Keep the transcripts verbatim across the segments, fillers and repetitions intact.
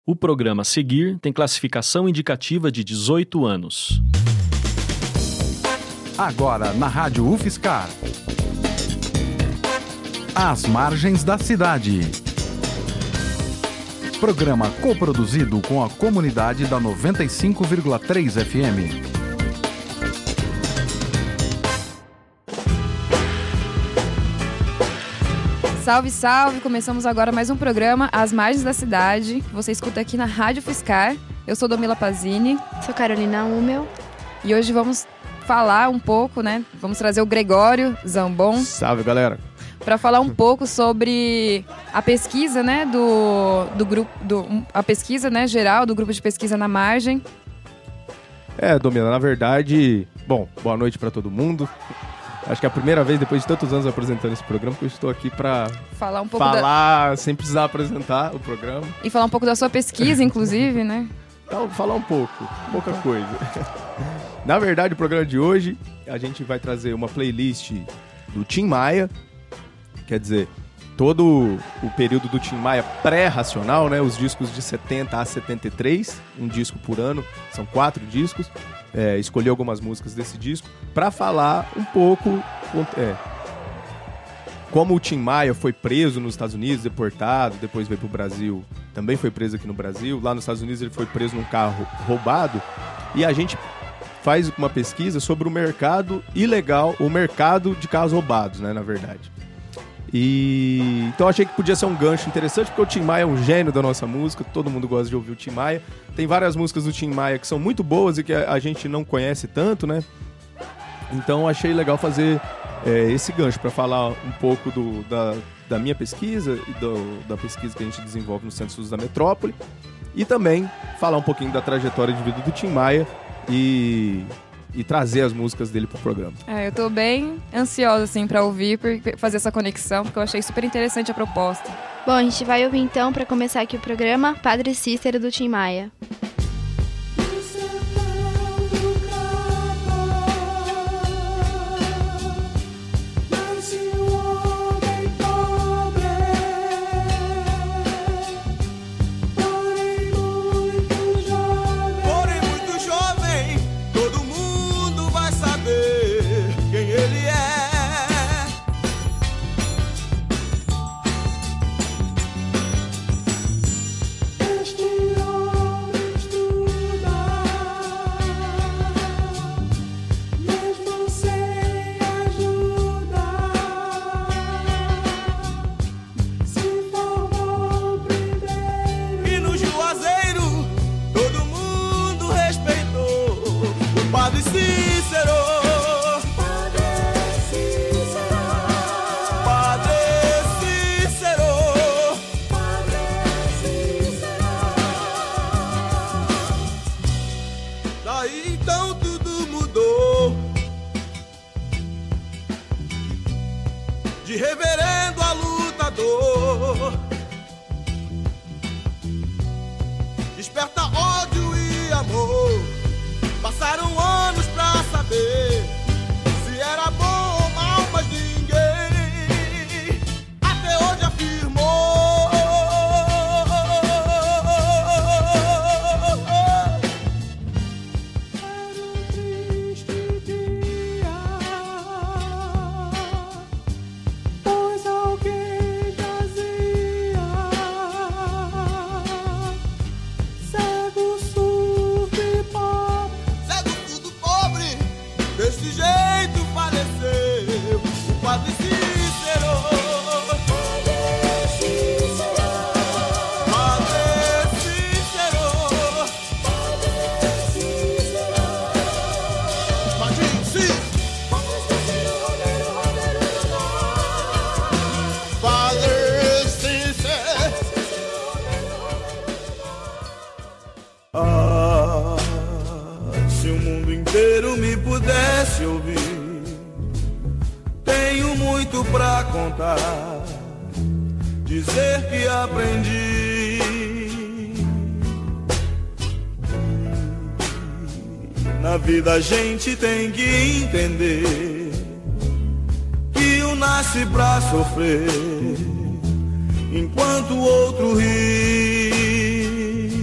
O programa a seguir tem classificação indicativa de dezoito anos. Agora na Rádio UFSCar. Às margens da cidade. Programa coproduzido com a comunidade da noventa e cinco vírgula três F M. Salve, salve! Começamos agora mais um programa Às Margens da Cidade. Você escuta aqui na Rádio UFSCar. Eu sou Domila Pazini. Sou Carolina Humel. E hoje vamos falar um pouco, né? Vamos trazer o Gregório Zambon. Salve, galera! Para falar um pouco sobre a pesquisa, né, do, do grupo, do, a pesquisa, né, geral do grupo de pesquisa na margem. É, Domila, na verdade, bom, boa noite para todo mundo. Acho que é a primeira vez, depois de tantos anos apresentando esse programa, que eu estou aqui para falar um pouco falar da... sem precisar apresentar o programa. E falar um pouco da sua pesquisa, inclusive, né? Então, falar um pouco, pouca coisa. Na verdade, o programa de hoje, a gente vai trazer uma playlist do Tim Maia. Quer dizer, todo o período do Tim Maia pré-racional, né? Os discos de setenta a setenta e três, um disco por ano, são quatro discos. É, escolhi algumas músicas desse disco para falar um pouco é, como o Tim Maia foi preso nos Estados Unidos, deportado, depois veio pro Brasil, também foi preso aqui no Brasil. Lá nos Estados Unidos ele foi preso num carro roubado e a gente faz uma pesquisa sobre o mercado ilegal, o mercado de carros roubados, né, na verdade. E então achei que podia ser um gancho interessante, porque o Tim Maia é um gênio da nossa música, todo mundo gosta de ouvir o Tim Maia. Tem várias músicas do Tim Maia que são muito boas e que a, a gente não conhece tanto, né? Então achei legal fazer é, esse gancho para falar um pouco do, da, da minha pesquisa e do, da pesquisa que a gente desenvolve no Centro Sul da Metrópole, e também falar um pouquinho da trajetória de vida do Tim Maia e... e trazer as músicas dele pro programa. É, eu tô bem ansiosa, assim, pra ouvir, por fazer essa conexão, porque eu achei super interessante a proposta. Bom, a gente vai ouvir então, pra começar aqui o programa, Padre Cícero do Tim Maia. Dizer que aprendi na vida a gente tem que entender que um nasce pra sofrer enquanto o outro ri.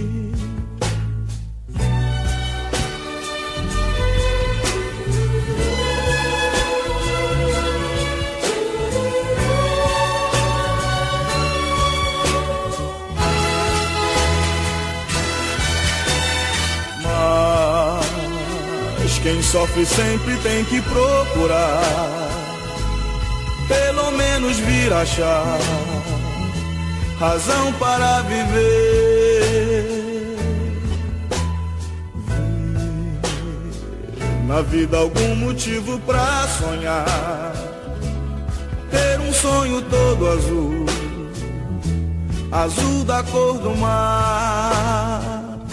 quem sofre sempre tem que procurar, pelo menos vir achar razão para viver. Na vida algum motivo pra sonhar, ter um sonho todo azul, azul da cor do mar.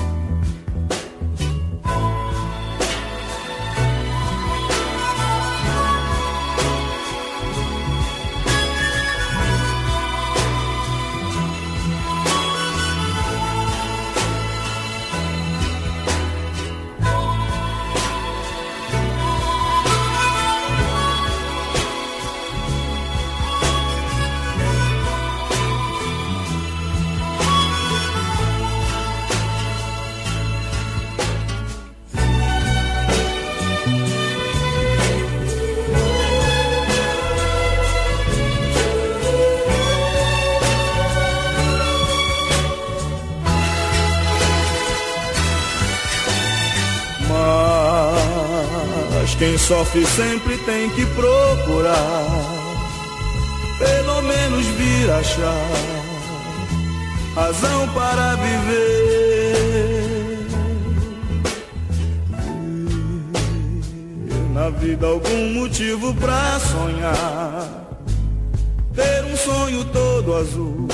Quem sofre sempre tem que procurar, pelo menos vir achar razão para viver. Na vida algum motivo pra sonhar, ter um sonho todo azul,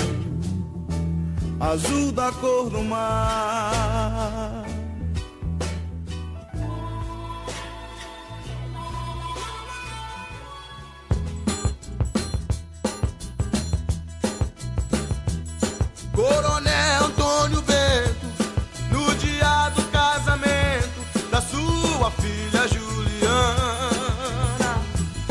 azul da cor do mar. Coronel Antônio Bento, no dia do casamento da sua filha Juliana,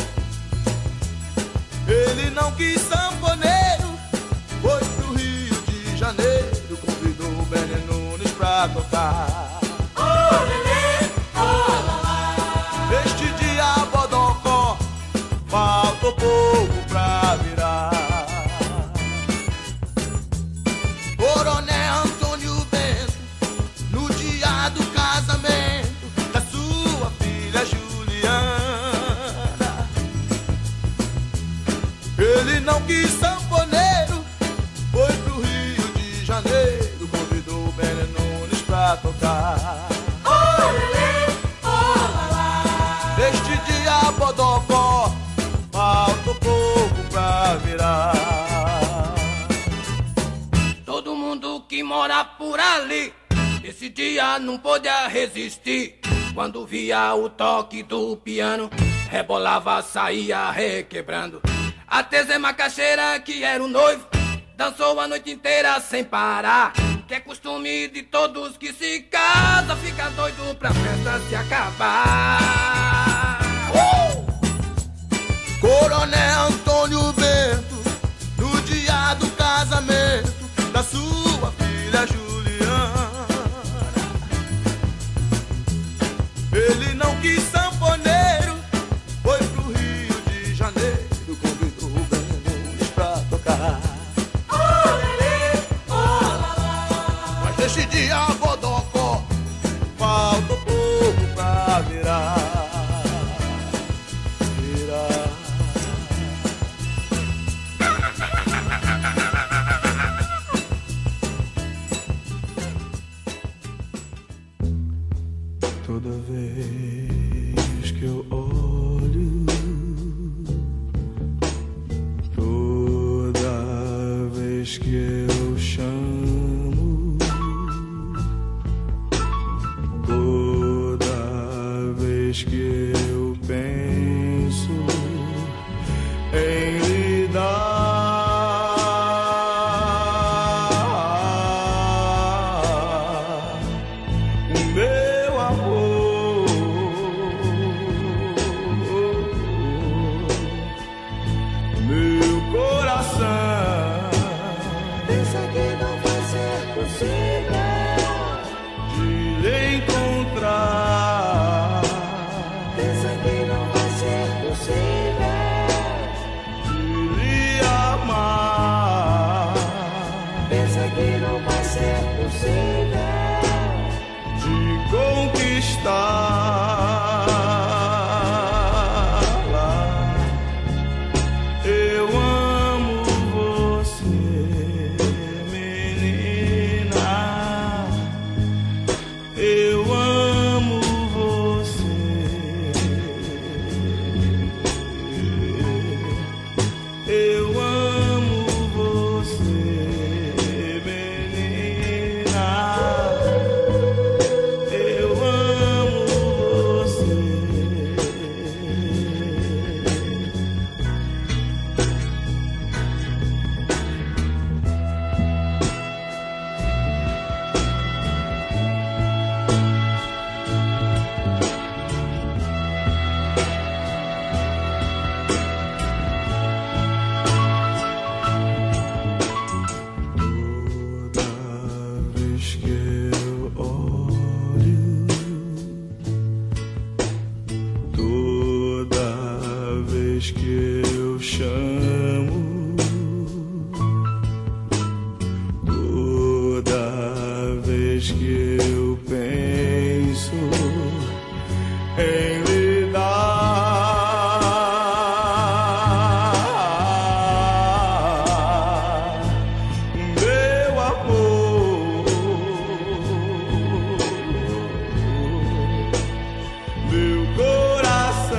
ele não quis sanfoneiro, foi pro Rio de Janeiro, convidou o Benê Nunes pra tocar. Oh, Benê, oh, lá, lá. Este dia Bodocó faltou pouco pra virar. Coronel Antônio Bento, no dia do casamento da sua filha Juliana, ele não quis sanfoneiro, foi pro Rio de Janeiro, convidou o Benê Nunes pra tocar. Oh, lelê, oh, lá, lá. Neste dia Bodocó faltou pouco pra virar. Que mora por ali, esse dia não podia resistir. Quando via o toque do piano, rebolava, saía requebrando. Até Zé Macaxeira, que era o noivo, dançou a noite inteira sem parar. Que é costume de todos que se casam, fica doido pra festa se acabar. uh! Coronel Antônio Bento, no dia do casamento da sua filha Juliana, ele não quis sanfoneiro, foi pro Rio de Janeiro, convidou o Benê Nunes pra tocar. Oh, lelê, oh, lá, lá. Mas neste dia Bodocó faltou pouco pra virar. Virar. Toda vez que eu olho, toda vez que eu chamo, toda vez que eu penso em lhe dar o meu amor, vez que eu olho, toda vez que eu chamo, toda vez que eu penso em lhe dar meu amor, meu coração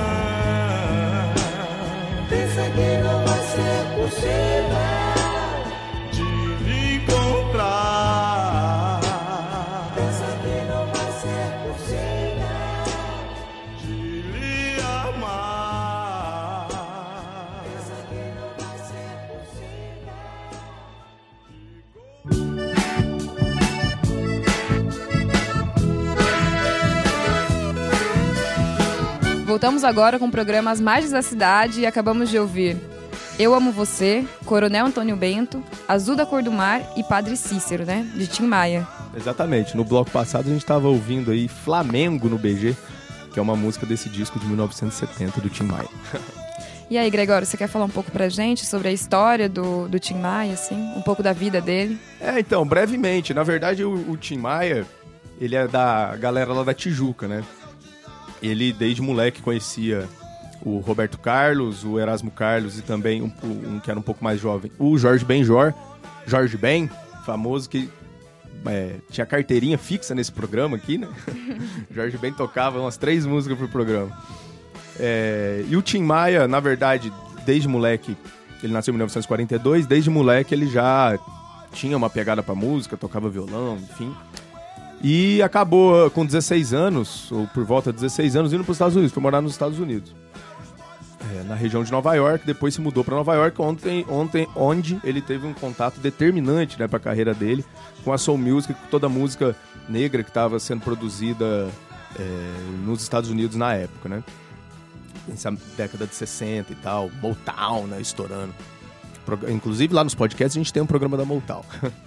pensa que não vai ser possível de lhe encontrar, pensa que não vai ser possível de lhe amar, pensa que não vai ser possível. Voltamos agora com o programa As Margens da Cidade e acabamos de ouvir Eu Amo Você, Coronel Antônio Bento, Azul da Cor do Mar e Padre Cícero, né? De Tim Maia. Exatamente. No bloco passado a gente estava ouvindo aí Flamengo no B G, que é uma música desse disco de mil novecentos e setenta do Tim Maia. E aí, Gregório, você quer falar um pouco pra gente sobre a história do, do Tim Maia, assim? Um pouco da vida dele? É, então, brevemente. Na verdade, o, o Tim Maia, ele é da galera lá da Tijuca, né? Ele, desde moleque, conhecia o Roberto Carlos, o Erasmo Carlos e também um, um que era um pouco mais jovem, o Jorge Benjor, Jorge Ben, famoso, que é, tinha carteirinha fixa nesse programa aqui, né? Jorge Ben tocava umas três músicas pro programa. É, e o Tim Maia, na verdade, desde moleque, ele nasceu em mil novecentos e quarenta e dois, desde moleque ele já tinha uma pegada pra música, tocava violão, enfim. E acabou com dezesseis anos, ou por volta de dezesseis anos, indo para os Estados Unidos, foi morar nos Estados Unidos. É, na região de Nova York, depois se mudou para Nova York, ontem, ontem, onde ele teve um contato determinante, né, para a carreira dele, com a soul music, com toda a música negra que estava sendo produzida é, nos Estados Unidos na época, né? Nessa década de sessenta e tal, Motown, né, estourando. Inclusive lá nos podcasts a gente tem um programa da Motown.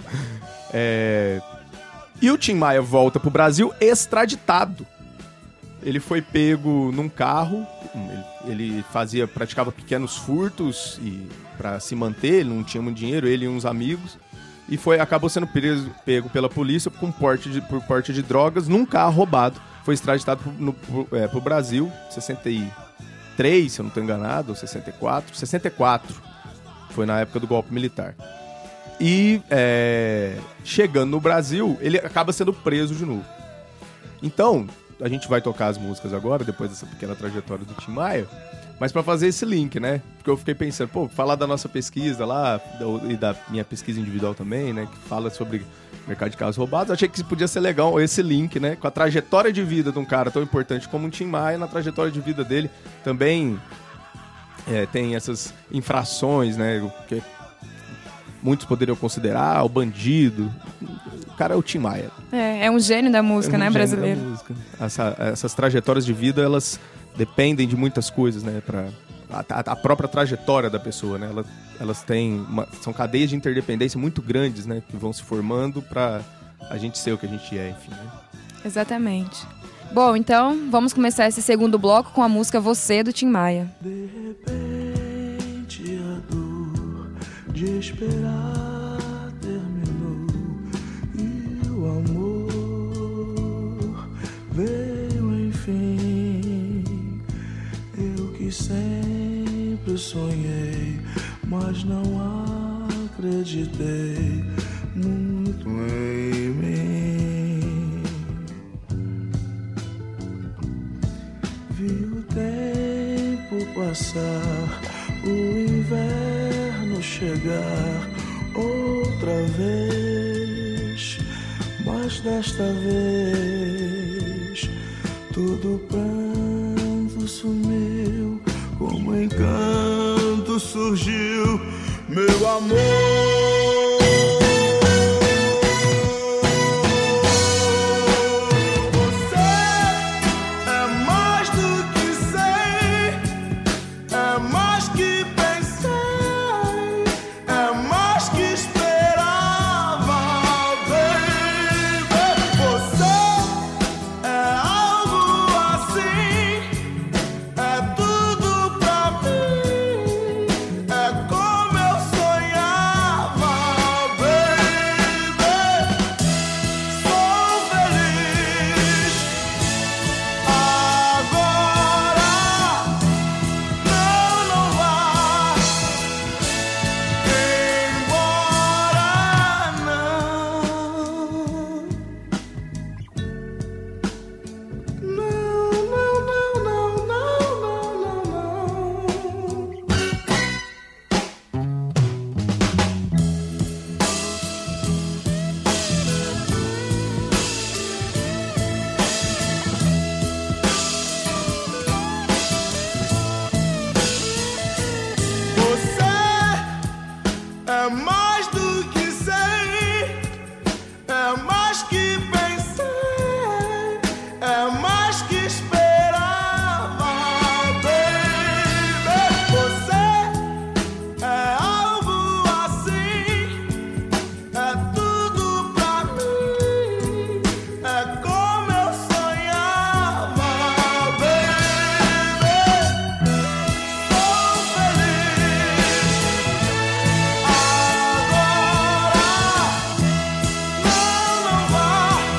é... E o Tim Maia volta pro Brasil extraditado. Ele foi pego num carro, ele, ele fazia, praticava pequenos furtos e para se manter, ele não tinha muito dinheiro, ele e uns amigos, e foi, acabou sendo preso, pego pela polícia com porte de, por porte de drogas num carro roubado. Foi extraditado pro, no, pro, é, pro Brasil, sessenta e três, se eu não estou enganado, ou sessenta e quatro, sessenta e quatro, foi na época do golpe militar. E é, chegando no Brasil, ele acaba sendo preso de novo. Então, a gente vai tocar as músicas agora, depois dessa pequena trajetória do Tim Maia, mas para fazer esse link, né? Porque eu fiquei pensando, pô, falar da nossa pesquisa lá, e da minha pesquisa individual também, né? Que fala sobre mercado de carros roubados. Achei que podia ser legal esse link, né? Com a trajetória de vida de um cara tão importante como o Tim Maia, na trajetória de vida dele também é, tem essas infrações, né? Que muitos poderiam considerar o bandido. O cara é o Tim Maia. É, é um gênio da música, é um né, brasileiro. Da música. Essa, essas trajetórias de vida, elas dependem de muitas coisas, né? Pra, a, a própria trajetória da pessoa, né? Elas, elas têm uma, são cadeias de interdependência muito grandes, né? Que vão se formando para a gente ser o que a gente é, enfim. Né? Exatamente. Bom, então, vamos começar esse segundo bloco com a música Você, do Tim Maia. De repente a dor de esperar terminou e o amor veio enfim. Eu que sempre sonhei, mas não acreditei muito em mim. Vi o tempo passar, o inverno chegar outra vez, mas desta vez todo pranto sumiu, como encanto surgiu meu amor. que pensei, é mais que esperava, baby. Você é algo assim, é tudo pra mim, é como eu sonhava, baby. Sou feliz agora. Não, não vá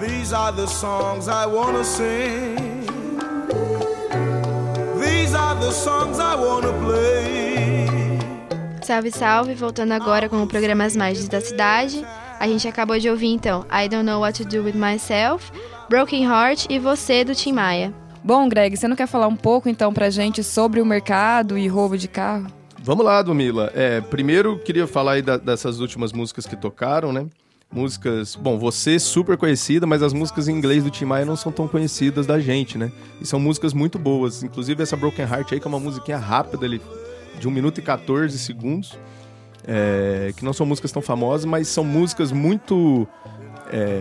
These are the songs I wanna sing. These are the songs I wanna play. Salve, salve! Voltando agora com o programa As Margens da Cidade. A gente acabou de ouvir, então, I Don't Know What to Do With Myself, Broken Heart e Você, do Tim Maia. Bom, Greg, você não quer falar um pouco, então, pra gente sobre o mercado e roubo de carro? Vamos lá, Domila. É, primeiro, queria falar aí da, dessas últimas músicas que tocaram, né? Músicas... Bom, Você, super conhecida, mas as músicas em inglês do Tim Maia não são tão conhecidas da gente, né? E são músicas muito boas. Inclusive, essa Broken Heart aí, que é uma musiquinha rápida, ele, de um minuto e quatorze segundos. É, que não são músicas tão famosas, mas são músicas muito... É,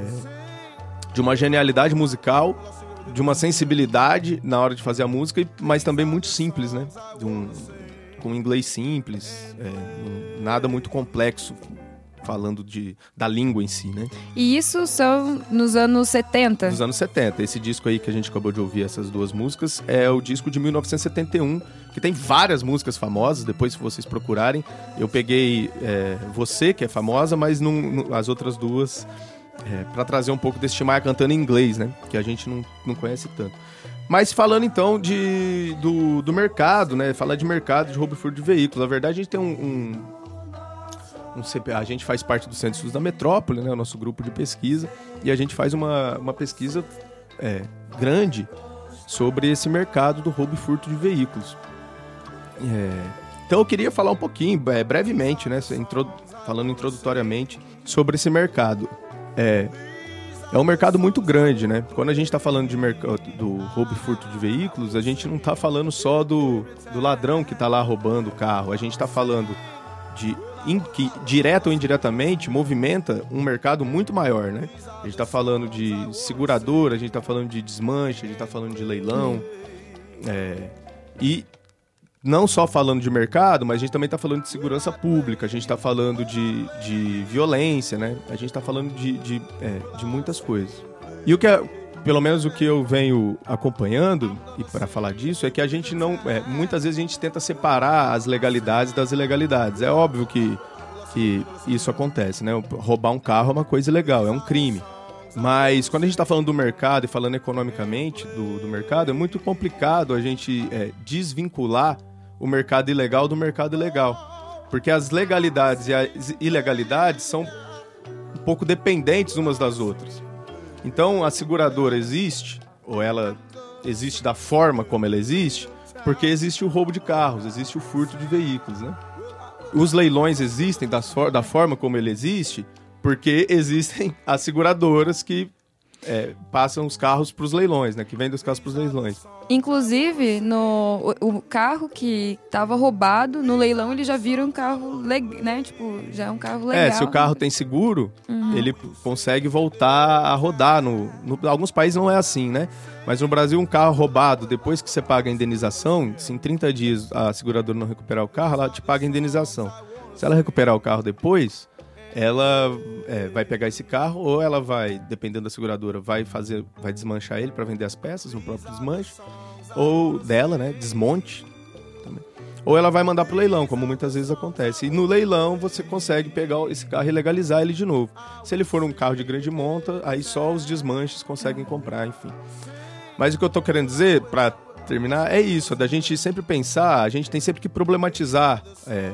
de uma genialidade musical, de uma sensibilidade na hora de fazer a música, mas também muito simples, né? De um... com inglês simples, é, nada muito complexo, falando de, da língua em si, né? E isso são nos anos setenta? Nos anos setenta. Esse disco aí que a gente acabou de ouvir, essas duas músicas, é o disco de mil novecentos e setenta e um, que tem várias músicas famosas, depois se vocês procurarem. Eu peguei é, Você, que é famosa, mas não, não, as outras duas, é, para trazer um pouco desse Tim Maia cantando em inglês, né? Que a gente não, não conhece tanto. Mas falando então de, do, do mercado, né? Falar de mercado de roubo e furto de veículos. Na verdade, a gente tem um, um, um C P A, a gente faz parte do Centro de Estudos da Metrópole, né? O nosso grupo de pesquisa. E a gente faz uma, uma pesquisa é, grande sobre esse mercado do roubo e furto de veículos. É, então eu queria falar um pouquinho, é, brevemente, né? Intro, falando introdutoriamente sobre esse mercado. É... É um mercado muito grande, né? Quando a gente está falando de mercado, do roubo e furto de veículos, a gente não está falando só do, do ladrão que está lá roubando o carro. A gente está falando de in, que, direto ou indiretamente, movimenta um mercado muito maior, né? A gente está falando de seguradora, a gente está falando de desmanche, a gente está falando de leilão. É, e não só falando de mercado, mas a gente também está falando de segurança pública, a gente está falando de, de violência, né? A gente está falando de, de, é, de muitas coisas. E o que é, pelo menos o que eu venho acompanhando, e para falar disso, é que a gente não... É, muitas vezes a gente tenta separar as legalidades das ilegalidades. É óbvio que, que isso acontece, né? Roubar um carro é uma coisa ilegal, é um crime. Mas quando a gente está falando do mercado e falando economicamente do, do mercado, é muito complicado a gente é, desvincular o mercado ilegal do mercado legal. Porque as legalidades e as ilegalidades são um pouco dependentes umas das outras. Então, a seguradora existe, ou ela existe da forma como ela existe, porque existe o roubo de carros, existe o furto de veículos, né? Os leilões existem da, da forma como ele existe, porque existem as seguradoras que é, passam os carros para os leilões, né? Que vendem os carros para os leilões. Inclusive, no, o, o carro que estava roubado, no leilão ele já vira um carro, leg, né? Tipo, já é um carro legal. É, se o carro tem seguro, uhum. ele consegue voltar a rodar. No, no, alguns países não é assim, né? Mas no Brasil, um carro roubado, depois que você paga a indenização, se em trinta dias a seguradora não recuperar o carro, ela te paga a indenização. Se ela recuperar o carro depois, ela é, vai pegar esse carro, ou ela vai, dependendo da seguradora, vai fazer, vai desmanchar ele para vender as peças no próprio desmanche, ou dela, né, desmonte também. Ou ela vai mandar pro leilão, como muitas vezes acontece. E no leilão você consegue pegar esse carro e legalizar ele de novo. Se ele for um carro de grande monta, aí só os desmanches conseguem comprar, enfim. Mas o que eu tô querendo dizer, para terminar, é isso, é da gente sempre pensar, a gente tem sempre que problematizar é,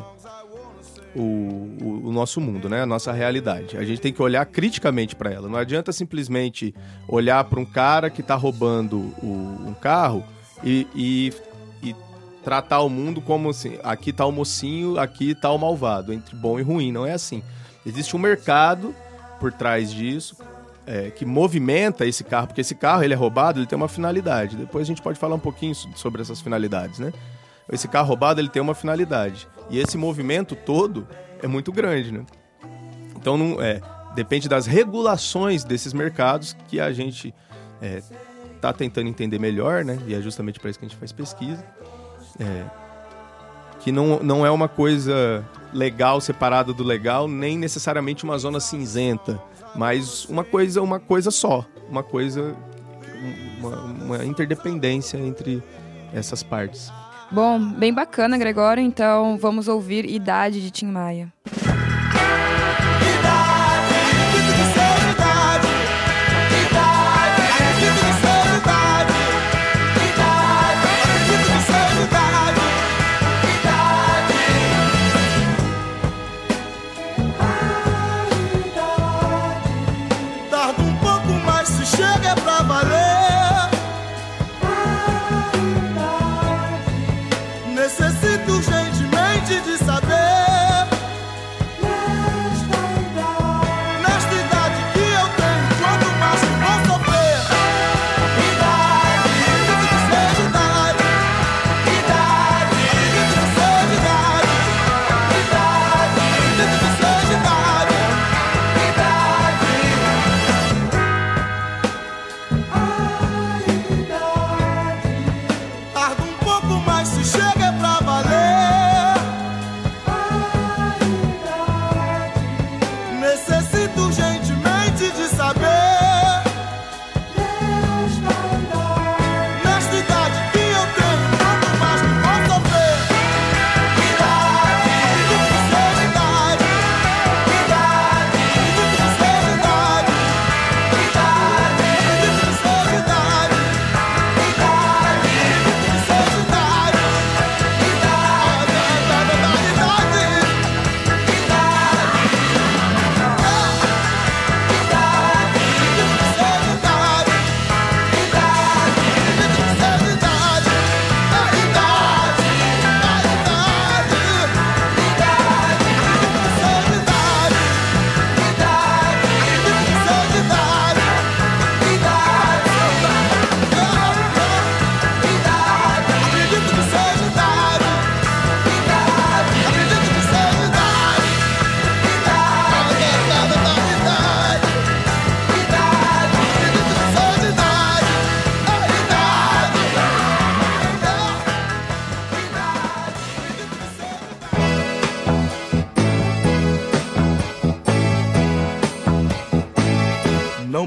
O, o, o nosso mundo, né? A nossa realidade. A gente tem que olhar criticamente para ela. Não adianta simplesmente olhar para um cara que está roubando o, um carro e, e, e tratar o mundo como assim, aqui está o mocinho, aqui está o malvado, entre bom e ruim. Não é assim. Existe um mercado por trás disso é, que movimenta esse carro, porque esse carro ele é roubado, ele tem uma finalidade. Depois a gente pode falar um pouquinho sobre essas finalidades, né? Esse carro roubado ele tem uma finalidade. E esse movimento todo é muito grande, né? Então, não, é, depende das regulações desses mercados que a gente está é, tentando entender melhor, né? E é justamente para isso que a gente faz pesquisa. É, que não, não é uma coisa legal separada do legal, nem necessariamente uma zona cinzenta, mas uma coisa, uma coisa só. Uma coisa, uma, uma interdependência entre essas partes. Bom, bem bacana, Gregório. Então, vamos ouvir Idade de Tim Maia. Idade, que tu disseste idade, idade.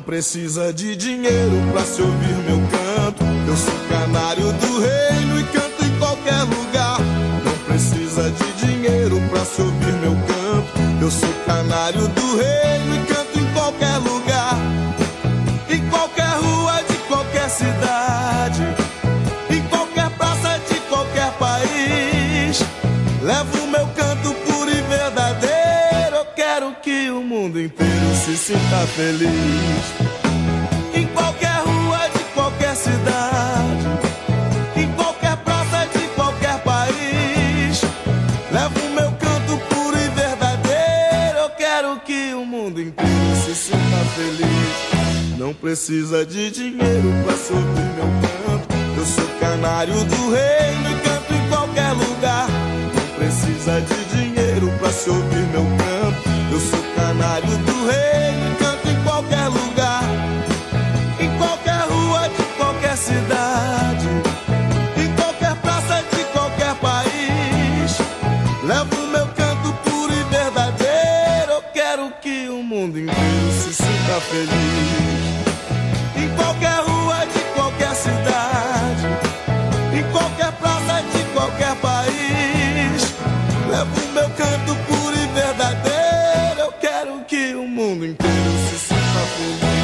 precisa de dinheiro pra se ouvir meu canto. Eu sou canário do reino e canto em qualquer lugar. Não precisa de dinheiro pra se ouvir meu canto. Eu sou canário do reino e canto em qualquer lugar. Em qualquer rua de qualquer cidade, em qualquer praça de qualquer país. Levo meu canto puro e verdadeiro. Eu quero que o mundo inteiro se sinta feliz. Em qualquer rua de qualquer cidade, em qualquer praça de qualquer país. Levo meu canto puro e verdadeiro. Eu quero que o mundo inteiro se sinta feliz. Não precisa de dinheiro pra se ouvir meu canto. Eu sou canário do reino e canto em qualquer lugar. Não precisa de dinheiro pra se ouvir meu canto. Eu sou canário do reino e canto em qualquer lugar. Em qualquer rua de qualquer cidade, em qualquer praça de qualquer país. Levo meu canto puro e verdadeiro. Eu quero que o mundo inteiro se sinta feliz. Em qualquer rua de qualquer cidade, em qualquer praça de qualquer país. Levo meu canto puro e verdadeiro. Eu quero que o mundo inteiro se sinta feliz.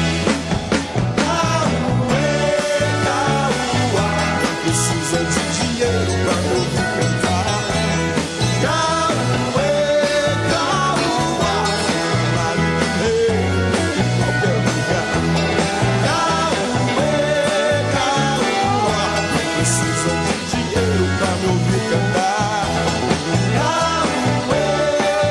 Não precisa de dinheiro pra me ouvir cantar. Caruê, caruá, canário do reino em qualquer lugar. Caruê, caruá, não precisa de dinheiro pra me ouvir cantar. Caruê,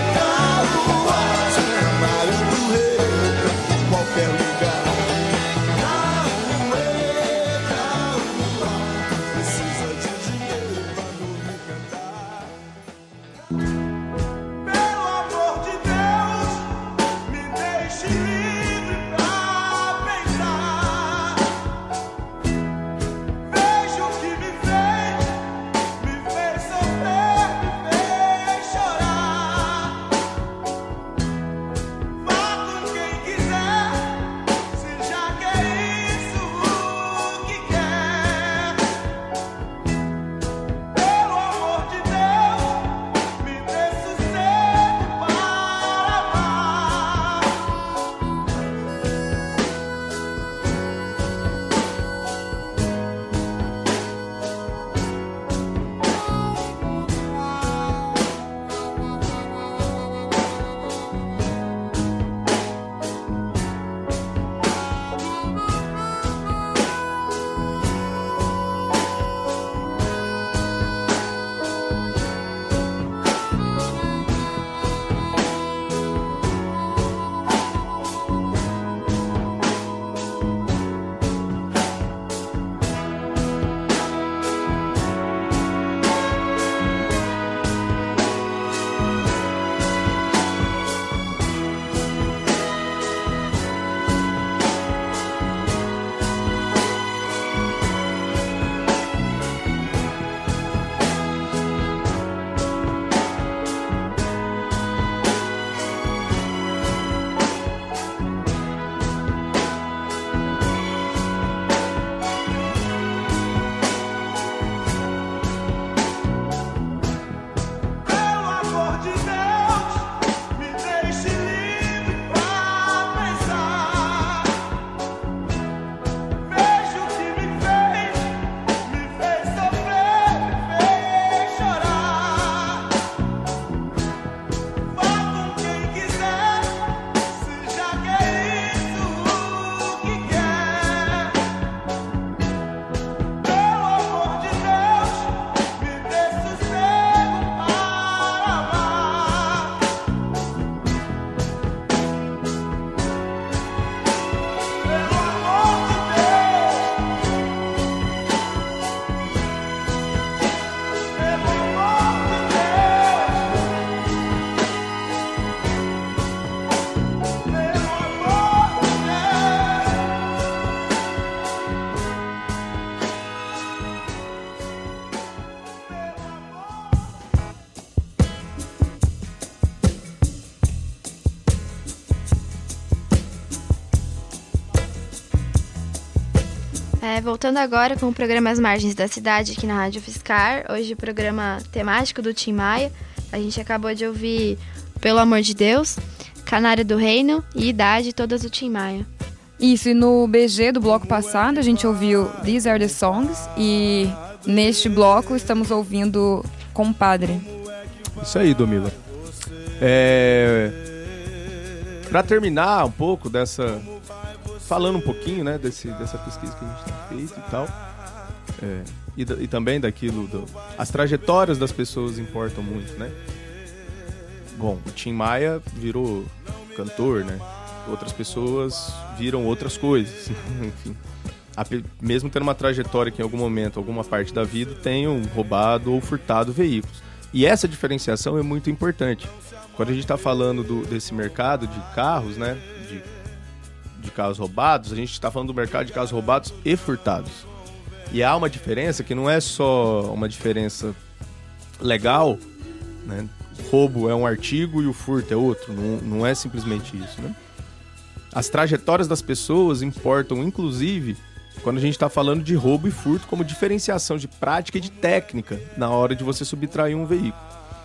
É, voltando agora com o programa As Margens da Cidade aqui na Rádio Fiscar, hoje o programa temático do Tim Maia. A gente acabou de ouvir Pelo Amor de Deus, Canário do Reino e Idade, todas do Tim Maia. Isso, e no B G do bloco passado a gente ouviu These Are The Songs e neste bloco estamos ouvindo Compadre. Isso aí, Domila. É... Para terminar um pouco dessa... Falando um pouquinho, né, desse, dessa pesquisa que a gente tem feito e tal, é, e, e também daquilo, do, as trajetórias das pessoas importam muito, né? Bom, o Tim Maia virou cantor, né? Outras pessoas viram outras coisas, enfim. A, mesmo tendo uma trajetória que em algum momento, alguma parte da vida, tenham roubado ou furtado veículos. E essa diferenciação é muito importante. Quando a gente está falando do, desse mercado de carros, né, de, de carros roubados, a gente está falando do mercado de carros roubados e furtados. E há uma diferença que não é só uma diferença legal, né? O roubo é um artigo e o furto é outro, não, não é simplesmente isso, né? As trajetórias das pessoas importam, inclusive, quando a gente está falando de roubo e furto como diferenciação de prática e de técnica na hora de você subtrair um veículo.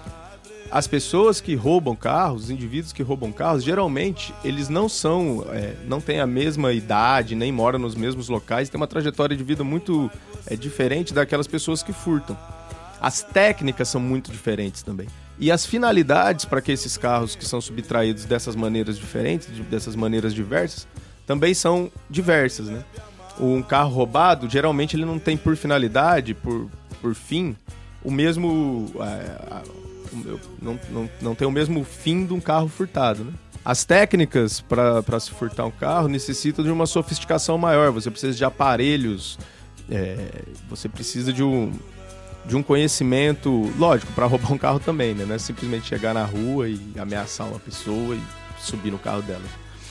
As pessoas que roubam carros, os indivíduos que roubam carros, geralmente eles não são, é, não têm a mesma idade, nem moram nos mesmos locais, têm uma trajetória de vida muito é, diferente daquelas pessoas que furtam. As técnicas são muito diferentes também. E as finalidades para que esses carros que são subtraídos dessas maneiras diferentes, dessas maneiras diversas, também são diversas, né? Um carro roubado, geralmente ele não tem por finalidade, por, por fim, o mesmo... É, não, não, não tem o mesmo fim de um carro furtado, né? As técnicas para se furtar um carro necessitam de uma sofisticação maior. Você precisa de aparelhos, é, você precisa de um... de um conhecimento, lógico, para roubar um carro também, né? Não é simplesmente chegar na rua e ameaçar uma pessoa e subir no carro dela.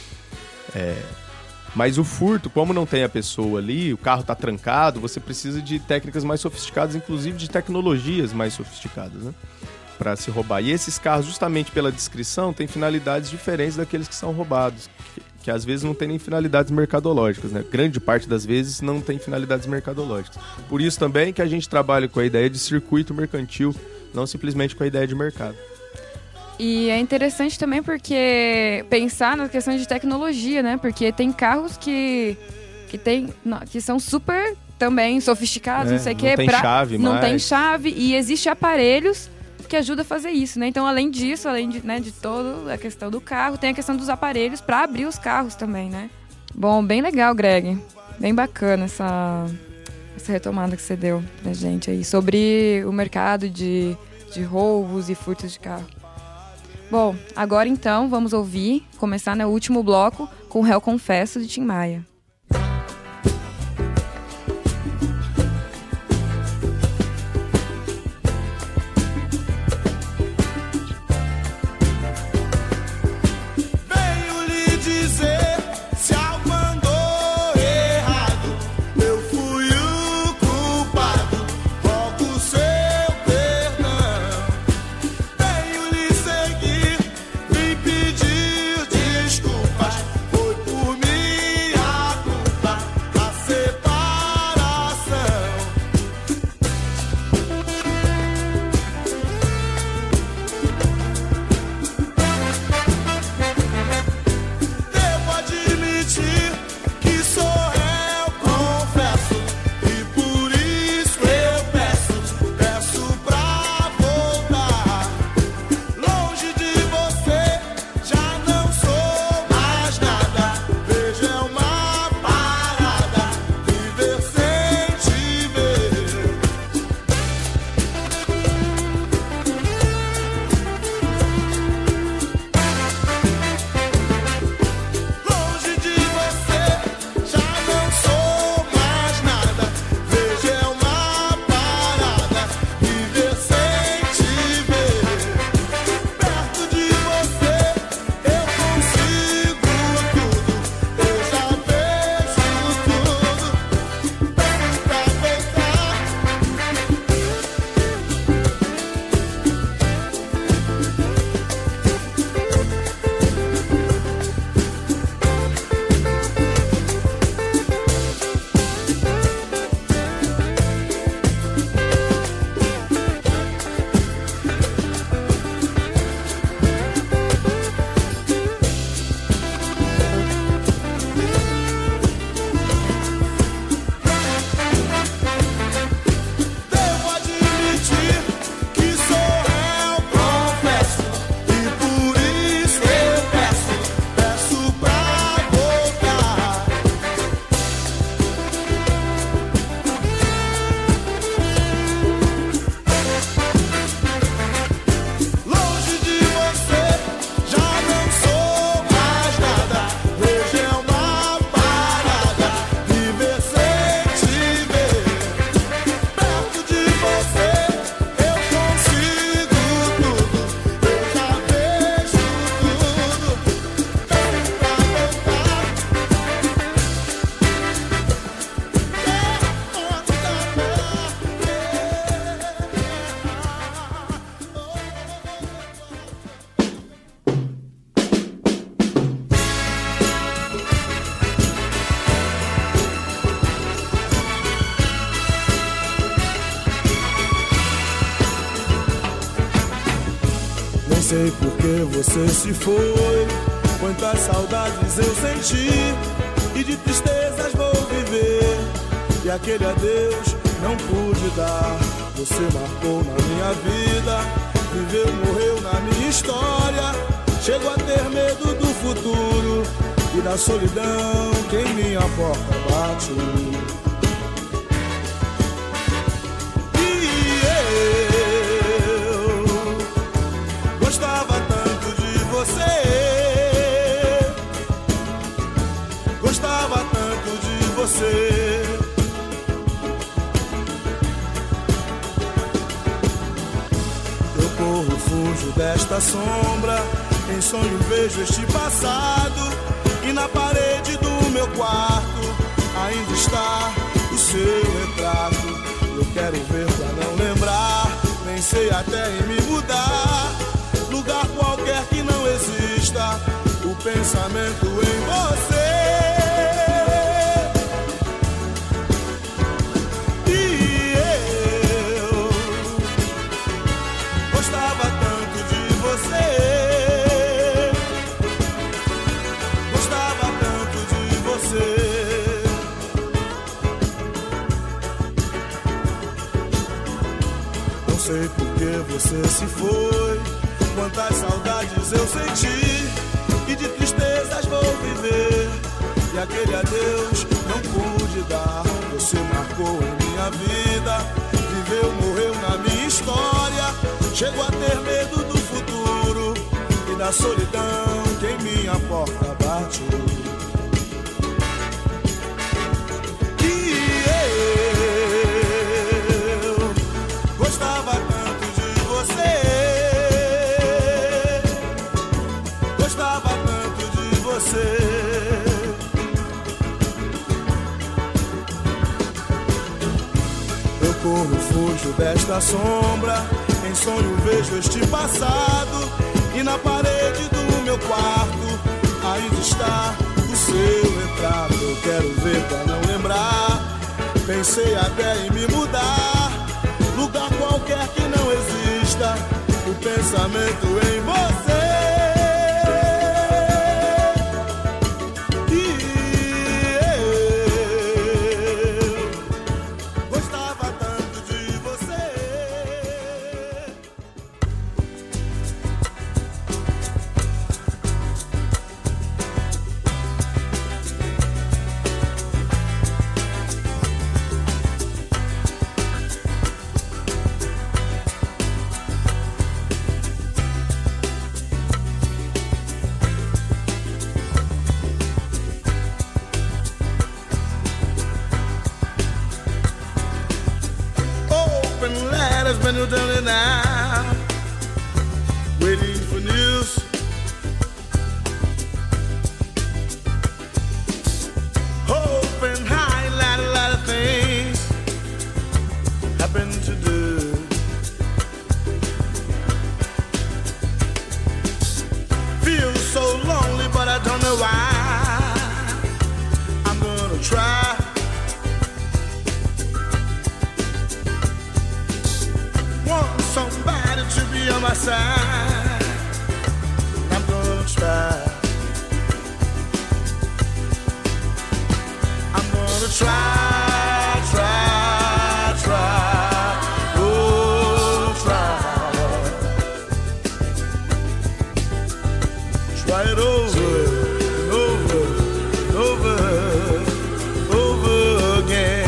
É... Mas o furto, como não tem a pessoa ali, o carro está trancado, você precisa de técnicas mais sofisticadas, inclusive de tecnologias mais sofisticadas, né? Para se roubar. E esses carros, justamente pela descrição, têm finalidades diferentes daqueles que são roubados, que, que às vezes não tem nem finalidades mercadológicas, né? Grande parte das vezes não tem finalidades mercadológicas. Por isso também que a gente trabalha com a ideia de circuito mercantil, não simplesmente com a ideia de mercado. E é interessante também porque pensar na questão de tecnologia, né? Porque tem carros que, que, tem, que são super também sofisticados, é, não sei o quê. Não tem pra, chave Não mais. tem chave e existem aparelhos que ajudam a fazer isso, né? Então, além disso, além de, né, de toda a questão do carro, tem a questão dos aparelhos para abrir os carros também, né? Bom, bem legal, Greg. Bem bacana essa, essa retomada que você deu pra gente aí sobre o mercado de, de roubos e furtos de carro. Bom, agora então vamos ouvir, começar no último bloco com o Réu Confesso de Tim Maia. Desculpas, foi por minha sei por que você se foi. Quantas saudades eu senti e de tristezas vou viver. E aquele adeus não pude dar. Você marcou na minha vida, viveu, morreu na minha história. Chego a ter medo do futuro e da solidão que em minha porta bate. E eu gostava tanto de você, gostava tanto de você. Eu corro, fujo desta sombra, em sonho vejo este passado, e na parede do meu quarto ainda está o seu retrato. Eu quero ver pra não lembrar, nem sei até em me mudar. Lugar qualquer que não exista o pensamento em você. E eu gostava tanto de você, gostava tanto de você. Não sei por que você se foi, quantas saudades eu senti e de tristezas vou viver. E aquele adeus não pude dar. Você marcou em minha vida, viveu, morreu na minha história. Chego a ter medo do futuro e da solidão que em minha porta bate. E eu gostava tanto de você, gostava tanto de você. Eu corro, fujo desta sombra, em sonho vejo este passado, e na parede do meu quarto ainda está o seu retrato. Eu quero ver pra não lembrar, pensei até em me mudar. Lugar qualquer que não exista o pensamento em você. When you're done it now, waiting for news. Hoping high, a lot, a lot of things happen to do. Feel so lonely, but I don't know why. I'm gonna try. Somebody to be on my side. I'm gonna try. I'm gonna try, try, try. Oh, try. Try it over, over, over, over again.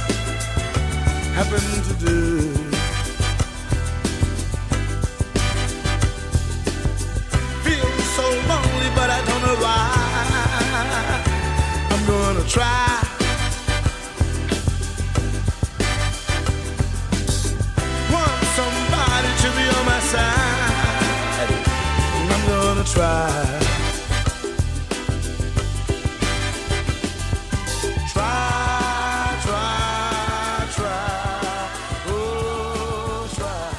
To do. gonna try. Try, try, try. Oh, try.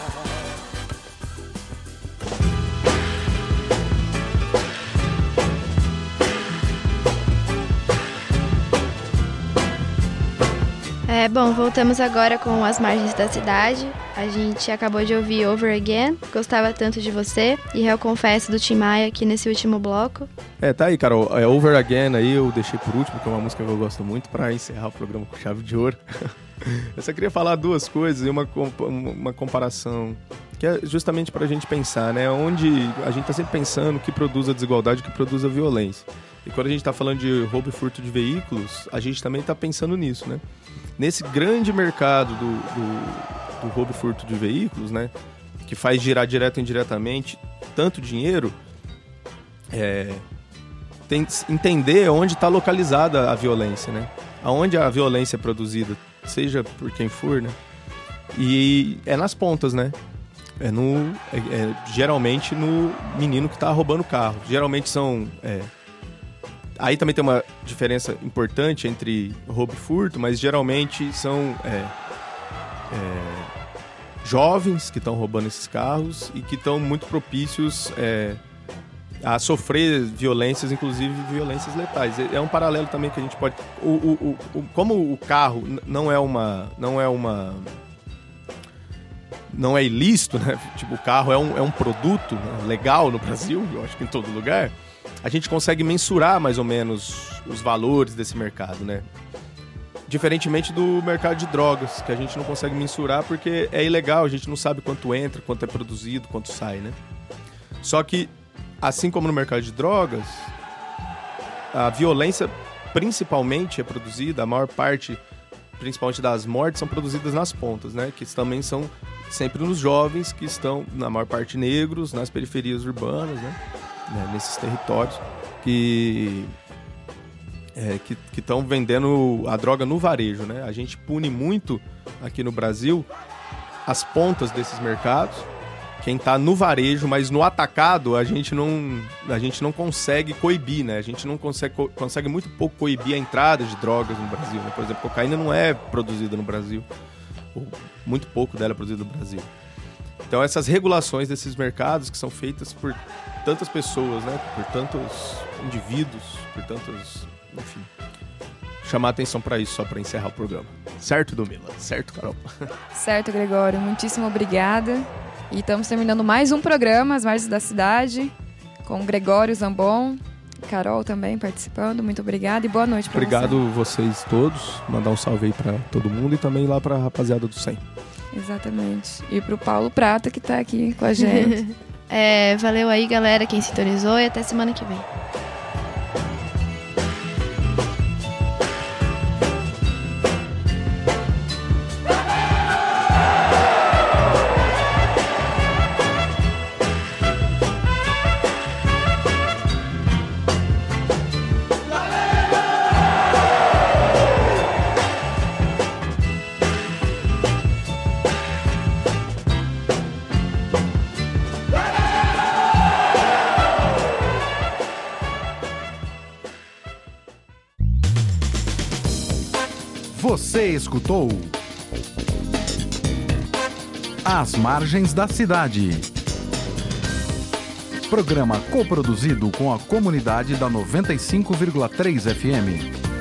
É, bom, voltamos agora com As Margens da Cidade. A gente acabou de ouvir Over Again, Gostava Tanto de Você, e Eu Confesso do Tim Maia aqui nesse último bloco. É, tá aí, Carol. É, Over Again aí eu deixei por último, que é uma música que eu gosto muito, pra encerrar o programa com chave de ouro. Eu só queria falar duas coisas e uma, uma comparação, que é justamente pra gente pensar, né? Onde a gente tá sempre pensando o que produz a desigualdade, o que produz a violência. E quando a gente tá falando de roubo e furto de veículos, a gente também tá pensando nisso, né? Nesse grande mercado do, do, do roubo e furto de veículos, né? Que faz girar direto e indiretamente tanto dinheiro, é, tem que entender onde está localizada a violência, né? Aonde a violência é produzida, seja por quem for, né? E é nas pontas, né? É no, é, é, geralmente no menino que está roubando o carro. Geralmente são... É, aí também tem uma diferença importante entre roubo e furto, mas geralmente são é, é, jovens que estão roubando esses carros e que estão muito propícios é, a sofrer violências, inclusive violências letais. É um paralelo também que a gente pode... O, o, o, como o carro não é uma... Não é uma não é ilícito, né? Tipo, o carro é um, é um produto, né, legal no Brasil, eu acho que em todo lugar. A gente consegue mensurar mais ou menos os valores desse mercado, né? Diferentemente do mercado de drogas, que a gente não consegue mensurar porque é ilegal, a gente não sabe quanto entra, quanto é produzido, quanto sai, né? Só que, assim como no mercado de drogas, a violência principalmente é produzida, a maior parte, principalmente das mortes, são produzidas nas pontas, né? Que também são sempre nos jovens, que estão, na maior parte, negros, nas periferias urbanas, né? Né, nesses territórios que é, que estão vendendo a droga no varejo, né? A gente pune muito aqui no Brasil as pontas desses mercados, quem está no varejo, mas no atacado a gente não, a gente não consegue coibir, né? A gente não consegue, consegue muito pouco coibir a entrada de drogas no Brasil, né? Por exemplo, cocaína não é produzida no Brasil, ou muito pouco dela é produzida no Brasil. Então essas regulações desses mercados que são feitas por tantas pessoas, né? Por tantos indivíduos, por tantos... Enfim, chamar atenção para isso só para encerrar o programa. Certo, Domila? Certo, Carol? Certo, Gregório. Muitíssimo obrigada. E estamos terminando mais um programa, As Margens da Cidade, com o Gregório Zambon, Carol também participando. Muito obrigada e boa noite para vocês. Obrigado vocês todos. Mandar um salve aí para todo mundo e também lá para a rapaziada do cem. Exatamente. E pro Paulo Prata, que tá aqui com a gente. É, valeu aí, galera, quem sintonizou, e até semana que vem. Você escutou As Margens da Cidade. Programa coproduzido com a comunidade da noventa e cinco vírgula três F M.